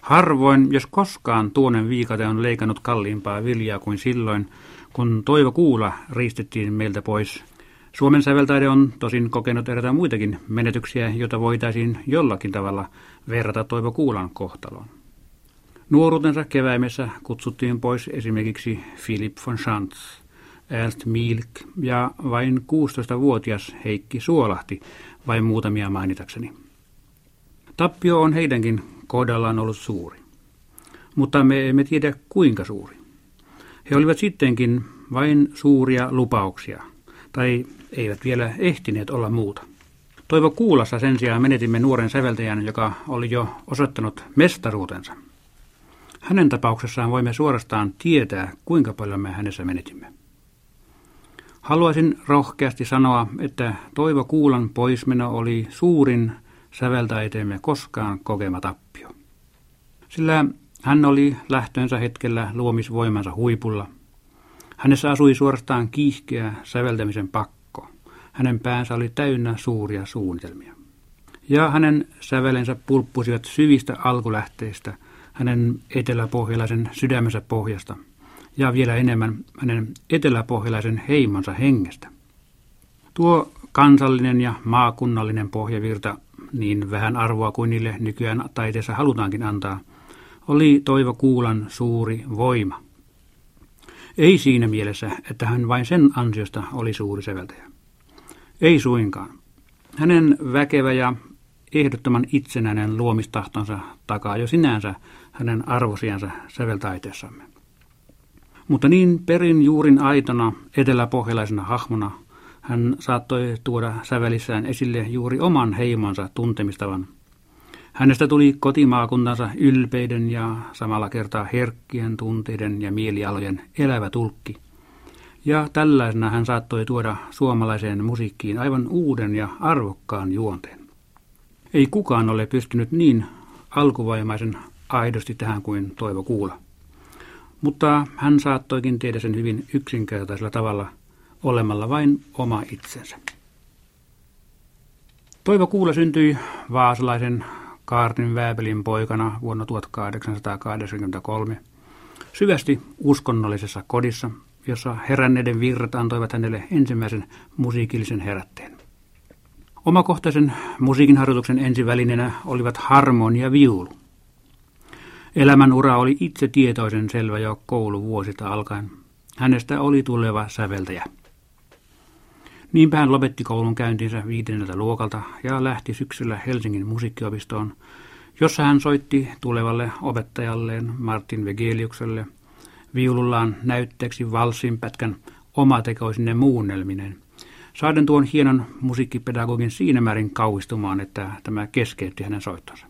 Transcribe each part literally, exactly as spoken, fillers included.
Harvoin, jos koskaan, Tuonen viikate on leikannut kalliimpaa viljaa kuin silloin, kun Toivo Kuula riistettiin meiltä pois. Suomen säveltaide on tosin kokenut eräitä muitakin menetyksiä, joita voitaisiin jollakin tavalla verrata Toivo Kuulan kohtaloon. Nuoruutensa keväimessä kutsuttiin pois esimerkiksi Philipp von Schantz, Ernst Mielck ja vain kuusitoistavuotias Heikki Suolahti, vain muutamia mainitakseni. Tappio on heidänkin kohdallaan ollut suuri, mutta me emme tiedä kuinka suuri. He olivat sittenkin vain suuria lupauksia, tai eivät vielä ehtineet olla muuta. Toivo Kuulassa sen sijaan menetimme nuoren säveltäjän, joka oli jo osoittanut mestaruutensa. Hänen tapauksessaan voimme suorastaan tietää, kuinka paljon me hänessä menetimme. Haluaisin rohkeasti sanoa, että Toivo Kuulan poismeno oli suurin säveltäjäteemme koskaan kokema tappio. Sillä hän oli lähtönsä hetkellä luomisvoimansa huipulla. Hänessä asui suorastaan kiihkeä säveltämisen pakko. Hänen päänsä oli täynnä suuria suunnitelmia. Ja hänen sävelensä pulppusivat syvistä alkulähteistä, hänen eteläpohjalaisen sydämensä pohjasta ja vielä enemmän hänen eteläpohjalaisen heimonsa hengestä. Tuo kansallinen ja maakunnallinen pohjavirta, niin vähän arvoa kuin niille nykyään taiteessa halutaankin antaa, oli Toivo Kuulan suuri voima. Ei siinä mielessä, että hän vain sen ansiosta oli suuri säveltäjä. Ei suinkaan. Hänen väkevä ja ehdottoman itsenäinen luomistahtonsa takaa jo sinänsä hänen arvosiansa säveltaiteessamme. Mutta niin perin juurin aitona eteläpohjalaisena hahmona hän saattoi tuoda sävelissään esille juuri oman heimonsa tuntemistavan. Hänestä tuli kotimaakuntansa ylpeiden ja samalla kertaa herkkien tunteiden ja mielialojen elävä tulkki. Ja tällaisena hän saattoi tuoda suomalaiseen musiikkiin aivan uuden ja arvokkaan juonteen. Ei kukaan ole pystynyt niin alkuvaimaisen aidosti tähän kuin Toivo Kuula. Mutta hän saattoikin tehdä sen hyvin yksinkertaisella tavalla, olemalla vain oma itsensä. Toivo Kuula syntyi vaasalaisen Kaartin Vääpelin poikana vuonna tuhatkahdeksansataakahdeksankymmentäkolme syvästi uskonnollisessa kodissa, jossa heränneiden virrat antoivat hänelle ensimmäisen musiikillisen herätteen. Omakohtaisen musiikinharjoituksen ensivälineenä olivat harmonia ja viulu. Elämän ura oli itse tietoisen selvä jo kouluvuosista alkaen. Hänestä oli tuleva säveltäjä. Niinpä hän lopetti koulun käyntinsä viidenneltä luokalta ja lähti syksyllä Helsingin musiikkiopistoon, jossa hän soitti tulevalle opettajalleen Martin Wegeliukselle viulullaan näytteeksi valssinpätkän omatekoisine muunnelminen, saaden tuon hienon musiikkipedagogin siinä määrin kauhistumaan, että tämä keskeytti hänen soittonsa.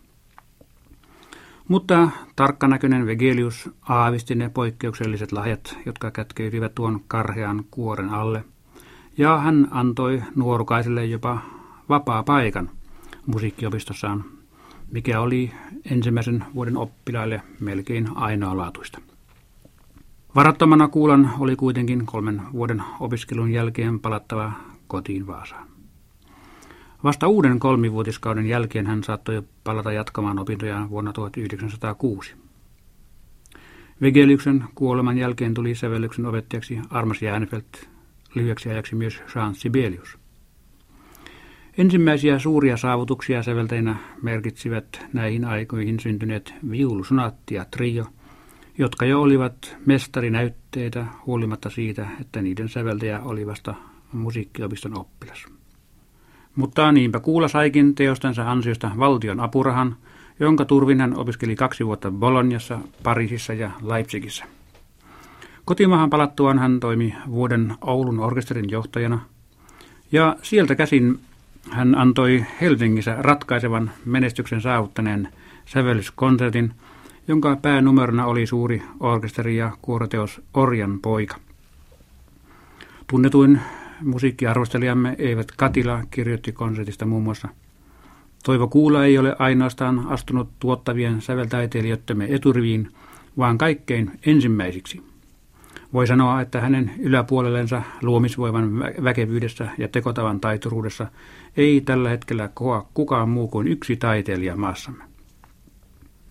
Mutta tarkkanäköinen Wegelius aavisti ne poikkeukselliset lahjat, jotka kätkeytyivät tuon karhean kuoren alle, ja hän antoi nuorukaiselle jopa vapaa paikan musiikkiopistossaan, mikä oli ensimmäisen vuoden oppilaille melkein ainoalaatuista. Varattomana Kuulan oli kuitenkin kolmen vuoden opiskelun jälkeen palattava kotiin Vaasaan. Vasta uuden kolmivuotiskauden jälkeen hän saattoi palata jatkamaan opintojaan vuonna tuhatyhdeksänsataakuusi. Wegeliuksen kuoleman jälkeen tuli sävellyksen opettajaksi Armas Järnfeldt, lyhyeksi ajaksi myös Jean Sibelius. Ensimmäisiä suuria saavutuksia säveltäjinä merkitsivät näihin aikoihin syntyneet viulusonaatti ja trio, jotka jo olivat mestarinäytteitä huolimatta siitä, että niiden säveltäjä oli vasta musiikkiopiston oppilas. Mutta niinpä Kuula saikin teostensa ansiosta valtion apurahan, jonka turvin hän opiskeli kaksi vuotta Bolognassa, Pariisissa ja Leipzigissä. Kotimaahan palattuaan hän toimi vuoden Oulun orkesterin johtajana, ja sieltä käsin hän antoi Helsingissä ratkaisevan menestyksen saavuttaneen sävellyskonsertin, jonka päänumerona oli suuri orkesteri ja kuoroteos Orjan poika. Tunnetuin musiikkiarvostelijamme Eivät Katila kirjoitti konsertista muun muassa: Toivo Kuula ei ole ainoastaan astunut tuottavien säveltaiteilijöittemme eturiviin, vaan kaikkein ensimmäisiksi. Voi sanoa, että hänen yläpuolellensa luomisvoiman väkevyydessä ja tekotavan taituruudessa ei tällä hetkellä koa kukaan muu kuin yksi taiteilija maassamme.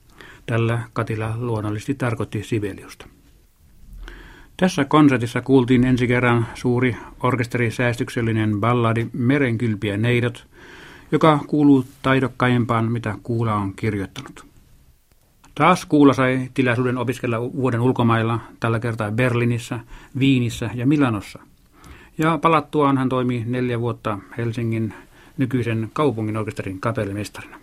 Tällä Katila luonnollisesti tarkoitti Sibeliusta. Tässä konsertissa kuultiin ensi kerran suuri orkesterisäästyksellinen balladi Merenkylpiä neidot, joka kuuluu taidokkaimpaan, mitä Kuula on kirjoittanut. Taas Kuula sai tilaisuuden opiskella vuoden ulkomailla, tällä kertaa Berliinissä, Viinissä ja Milanossa. Ja palattuaan hän toimi neljä vuotta Helsingin nykyisen kaupungin orkesterin kapellimestarina.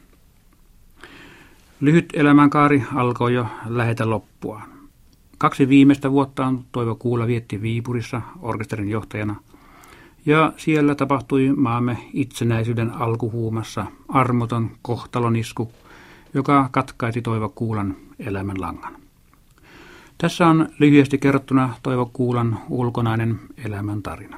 Lyhyt elämänkaari alkoi jo lähetä loppuaan. Kaksi viimeistä vuottaan Toivo Kuula vietti Viipurissa orkesterin johtajana, ja siellä tapahtui maamme itsenäisyyden alkuhuumassa armoton kohtalonisku, joka katkaisi Toivo Kuulan elämänlangan. Tässä on lyhyesti kerrottuna Toivo Kuulan ulkonainen elämäntarina.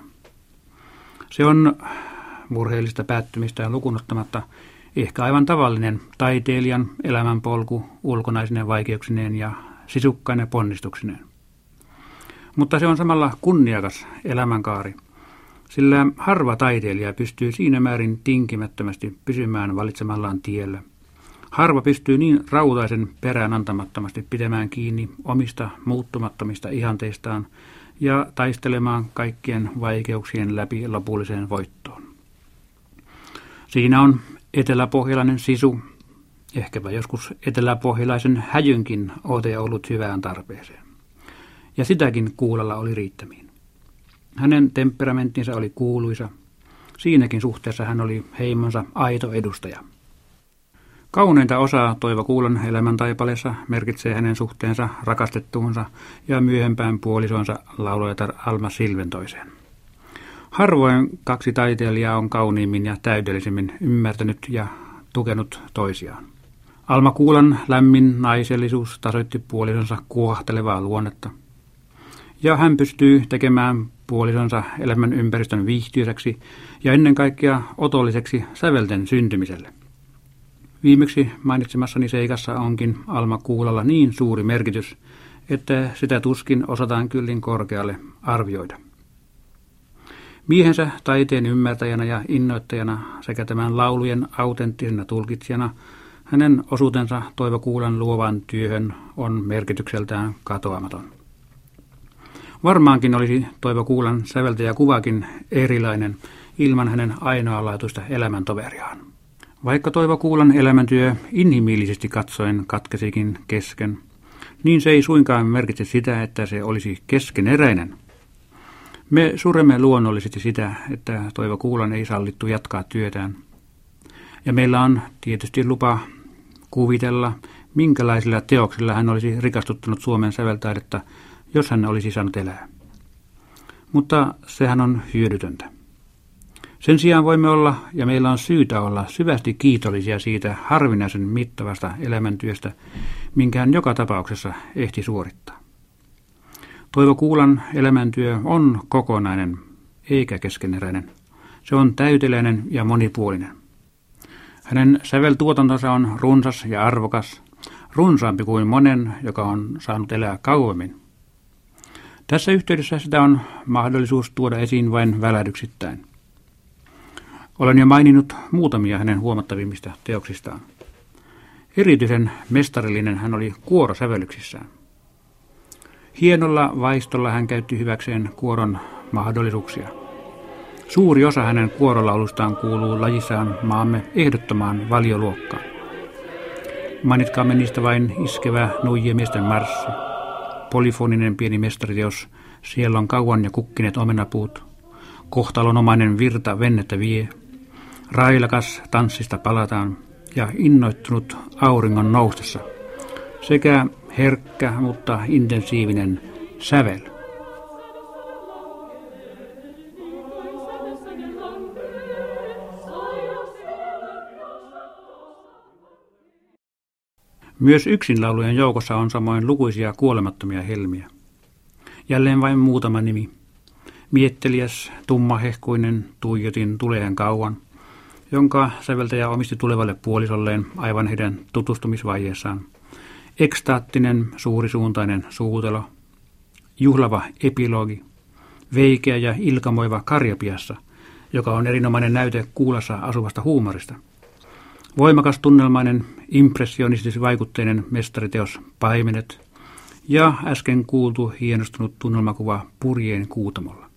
Se on murheellista päättymistä lukunottamatta ehkä aivan tavallinen taiteilijan elämänpolku ulkonaisine vaikeuksineen ja sisukkaine ponnistuksineen. Mutta se on samalla kunniakas elämänkaari, sillä harva taiteilija pystyy siinä määrin tinkimättömästi pysymään valitsemallaan tiellä. Harva pystyy niin rautaisen perään antamattomasti pitämään kiinni omista muuttumattomista ihanteistaan ja taistelemaan kaikkien vaikeuksien läpi lopulliseen voittoon. Siinä on eteläpohjalainen sisu, ehkäpä joskus eteläpohjalaisen häjynkin ote ollut hyvään tarpeeseen. Ja sitäkin Kuulalla oli riittämiin. Hänen temperamenttinsa oli kuuluisa. Siinäkin suhteessa hän oli heimonsa aito edustaja. Kauneinta osaa Toivo Kuulan elämäntaipaleessa merkitsee hänen suhteensa rakastettuunsa ja myöhempään puolisonsa laulajatar Alma Silventoiseen. Harvoin kaksi taiteilijaa on kauniimmin ja täydellisemmin ymmärtänyt ja tukenut toisiaan. Alma Kuulan lämmin naisellisuus tasoitti puolisonsa kuohtelevaa luonnetta. Ja hän pystyy tekemään puolisonsa elämän ympäristön viihtyisäksi ja ennen kaikkea otolliseksi sävelten syntymiselle. Viimeksi mainitsemassani seikassa onkin Alma Kuulalla niin suuri merkitys, että sitä tuskin osataan kyllin korkealle arvioida. Miehensä taiteen ymmärtäjänä ja innoittajana sekä tämän laulujen autenttisena tulkitsijana hänen osuutensa Toivo Kuulan luovaan työhön on merkitykseltään katoamaton. Varmaankin olisi Toivo Kuulan säveltäjäkuvakin erilainen ilman hänen ainoalaatuista elämäntoveriaan. Vaikka Toivo Kuulan elämäntyö inhimillisesti katsoen katkesikin kesken, niin se ei suinkaan merkitse sitä, että se olisi keskeneräinen. Me suremme luonnollisesti sitä, että Toivo Kuulan ei sallittu jatkaa työtään. Ja meillä on tietysti lupa kuvitella, minkälaisilla teoksilla hän olisi rikastuttanut Suomen säveltaidetta, jos hän olisi saanut elää. Mutta sehän on hyödytöntä. Sen sijaan voimme olla, ja meillä on syytä olla, syvästi kiitollisia siitä harvinaisen mittavasta elämäntyöstä, minkä hän joka tapauksessa ehti suorittaa. Toivo Kuulan elämäntyö on kokonainen, eikä keskeneräinen. Se on täyteläinen ja monipuolinen. Hänen säveltuotantonsa on runsas ja arvokas, runsaampi kuin monen, joka on saanut elää kauemmin. Tässä yhteydessä sitä on mahdollisuus tuoda esiin vain välähdyksittäin. Olen jo maininnut muutamia hänen huomattavimmista teoksistaan. Erityisen mestarillinen hän oli kuorosävellyksissään. Hienolla vaistolla hän käytti hyväkseen kuoron mahdollisuuksia. Suuri osa hänen kuorolaulustaan kuuluu lajissaan maamme ehdottomaan valioluokkaan. Mainitkaamme niistä vain Iskevä nuijimiesten marssi, polyfoninen pieni mestariteos Siellä on kauan ja kukkineet omenapuut, kohtalonomainen virta vennettä vie, railakas tanssista palataan ja innoittunut auringon noustessa sekä herkkä, mutta intensiivinen sävel. Myös yksinlaulujen joukossa on samoin lukuisia kuolemattomia helmiä. Jälleen vain muutama nimi. Mietteliäs, tummahehkuinen tuijotin tuleen kauan, jonka säveltäjä omisti tulevalle puolisolleen aivan heidän tutustumisvaiheessaan. Ekstaattinen, suurisuuntainen suutelo, juhlava epilogi, veikeä ja ilkamoiva Karjapiassa, joka on erinomainen näyte kuulassa asuvasta huumorista. Voimakas tunnelmainen impressionistis-vaikutteinen mestariteos Paimenet ja äsken kuultu hienostunut tunnelmakuva Purjeen Kuutamolla.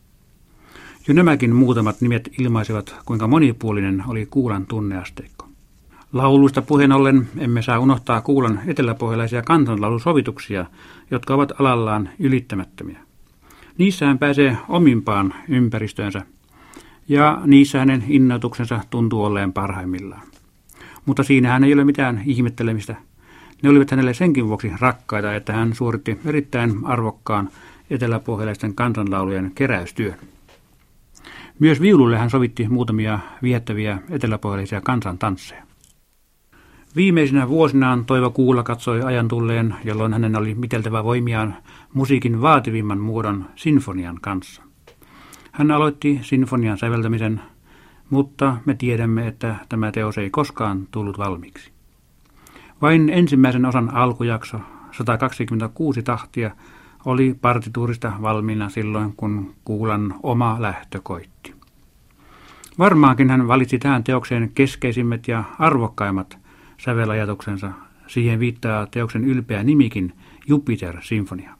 Jo nämäkin muutamat nimet ilmaisevat, kuinka monipuolinen oli Kuulan tunneasteikko. Lauluista puheen ollen emme saa unohtaa Kuulan eteläpohjalaisia kansanlaulusovituksia, jotka ovat alallaan ylittämättömiä. Niissä hän pääsee omimpaan ympäristöönsä, ja niissä hänen innoituksensa tuntuu olleen parhaimmillaan. Mutta siinähän ei ole mitään ihmettelemistä. Ne olivat hänelle senkin vuoksi rakkaita, että hän suoritti erittäin arvokkaan eteläpohjalaisten kansanlaulujen keräystyön. Myös viululle hän sovitti muutamia viehättäviä eteläpohjalaisia kansantansseja. Viimeisinä vuosinaan Toivo Kuula katsoi ajan tulleen, jolloin hänen oli miteltävä voimiaan musiikin vaativimman muodon sinfonian kanssa. Hän aloitti sinfonian säveltämisen, mutta me tiedämme, että tämä teos ei koskaan tullut valmiiksi. Vain ensimmäisen osan alkujakso, sata kaksikymmentäkuusi tahtia, oli partituurista valmiina silloin, kun Kuulan oma lähtö koitti. Varmaankin hän valitsi tähän teokseen keskeisimmät ja arvokkaimmat sävelajatuksensa. Siihen viittaa teoksen ylpeä nimikin, Jupiter-sinfonia.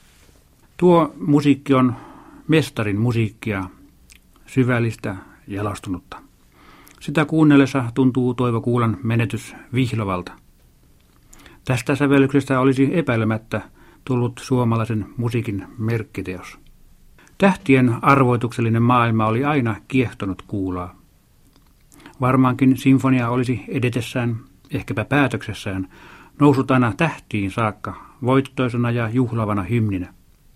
Tuo musiikki on mestarin musiikkia, syvällistä, jalostunutta. Sitä kuunnellessa tuntuu Toivo Kuulan menetys vihlovalta. Tästä sävellyksestä olisi epäilemättä tullut suomalaisen musiikin merkkiteos. Tähtien arvoituksellinen maailma oli aina kiehtonut Kuulaa. Varmaankin sinfonia olisi edetessään, ehkäpä päätöksessään, noussut aina tähtiin saakka, voittoisena ja juhlavana hymninä.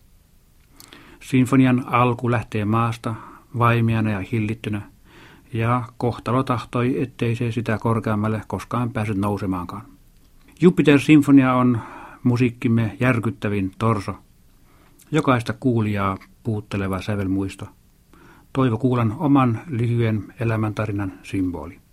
Sinfonian alku lähtee maasta, vaimiana ja hillittynä, ja kohtalo tahtoi, ettei se sitä korkeammalle koskaan päässyt nousemaankaan. Jupiter-sinfonia on musiikkimme järkyttävin torso, jokaista kuulijaa puutteleva sävelmuisto, Toivo Kuulan oman lyhyen elämäntarinan symboli.